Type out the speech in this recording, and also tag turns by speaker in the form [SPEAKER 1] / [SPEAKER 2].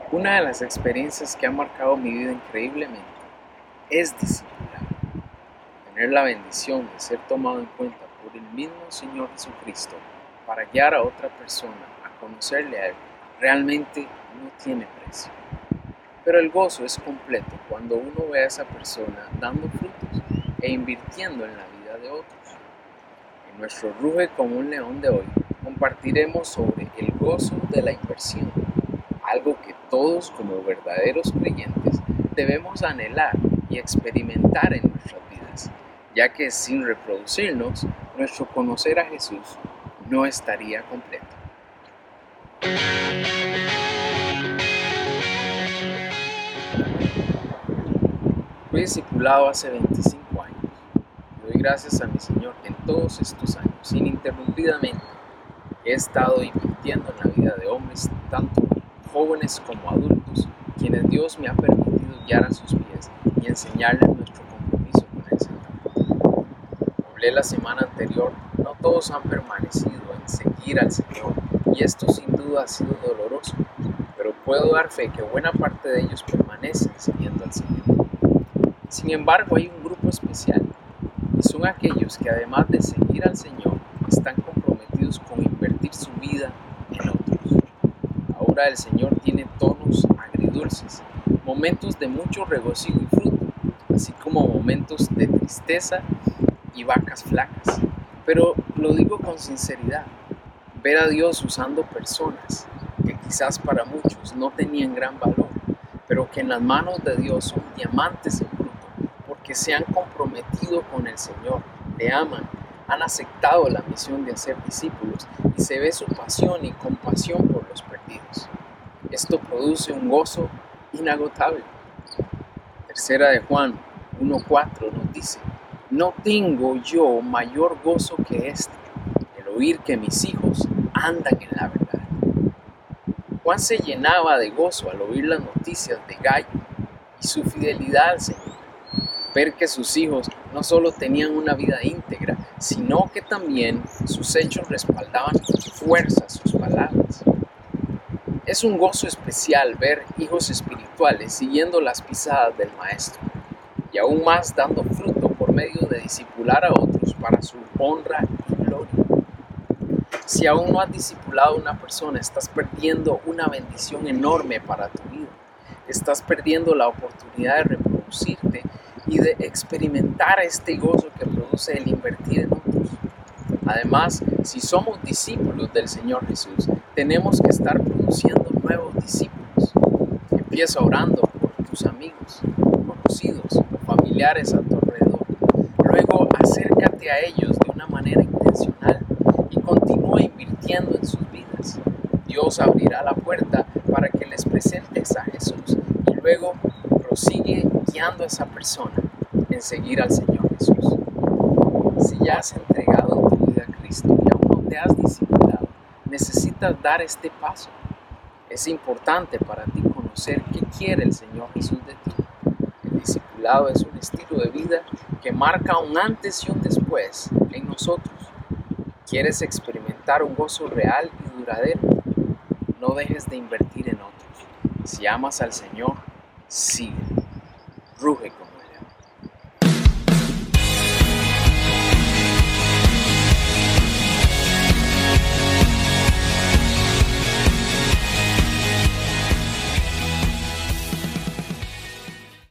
[SPEAKER 1] Una de las experiencias que ha marcado mi vida increíblemente es discipular. Tener la bendición de ser tomado en cuenta por el mismo Señor Jesucristo para guiar a otra persona a conocerle a Él realmente no tiene precio. Pero el gozo es completo cuando uno ve a esa persona dando frutos e invirtiendo en la vida de otros. En nuestro Ruge como un león de hoy compartiremos sobre el gozo de la inversión, algo que todos como verdaderos creyentes debemos anhelar y experimentar en nuestras vidas, ya que sin reproducirnos, nuestro conocer a Jesús no estaría completo. Fui discipulado hace 25 años. Doy gracias a mi Señor que en todos estos años, ininterrumpidamente, he estado invirtiendo en la vida de hombres, tanto jóvenes como adultos, quienes Dios me ha permitido guiar a sus pies y enseñarles nuestro compromiso con el Señor. Como hablé la semana anterior, no todos han permanecido en seguir al Señor, y esto sin duda ha sido doloroso, pero puedo dar fe que buena parte de ellos permanecen siguiendo al Señor. Sin embargo, hay un grupo especial, y son aquellos que además de seguir al Señor, están comprometidos con invertir su vida en otros. Ahora el Señor tiene tonos agridulces, momentos de mucho regocijo y fruto, así como momentos de tristeza y vacas flacas. Pero lo digo con sinceridad, ver a Dios usando personas que quizás para muchos no tenían gran valor, pero que en las manos de Dios son diamantes en bruto, porque se han comprometido con el Señor, le aman, han aceptado la misión de hacer discípulos y se ve su pasión y compasión por los perdidos. Esto produce un gozo inagotable. Tercera de Juan 1:4 nos dice: no tengo yo mayor gozo que este, el oír que mis hijos andan en la verdad. Juan se llenaba de gozo al oír las noticias de Gallo y su fidelidad al Señor. Ver que sus hijos no solo tenían una vida íntegra, sino que también sus hechos respaldaban con fuerza sus palabras. Es un gozo especial ver hijos espirituales siguiendo las pisadas del Maestro, y aún más dando fruto por medio de discipular a otros para su honra y gloria. Si aún no has discipulado a una persona, estás perdiendo una bendición enorme para tu vida. Estás perdiendo la oportunidad de reproducirte y de experimentar este gozo que produce el invertir en otros. Además, si somos discípulos del Señor Jesús, tenemos que estar produciendo nuevos discípulos. Empieza orando por tus amigos, conocidos o familiares a tu alrededor. Luego, acércate a ellos de una manera intencional y continúa invirtiendo en sus vidas. Dios abrirá la puerta para que les presentes a Jesús y luego prosigue guiando a esa persona en seguir al Señor Jesús. Si ya has entregado tu vida a Cristo y aún no te has discipulado, necesitas dar este paso. Es importante para ti conocer qué quiere el Señor Jesús de ti. El discipulado es un estilo de vida que marca un antes y un después en nosotros. ¿Quieres experimentar un gozo real y duradero? No dejes de invertir en otros. Si amas al Señor, sigue. Ruge con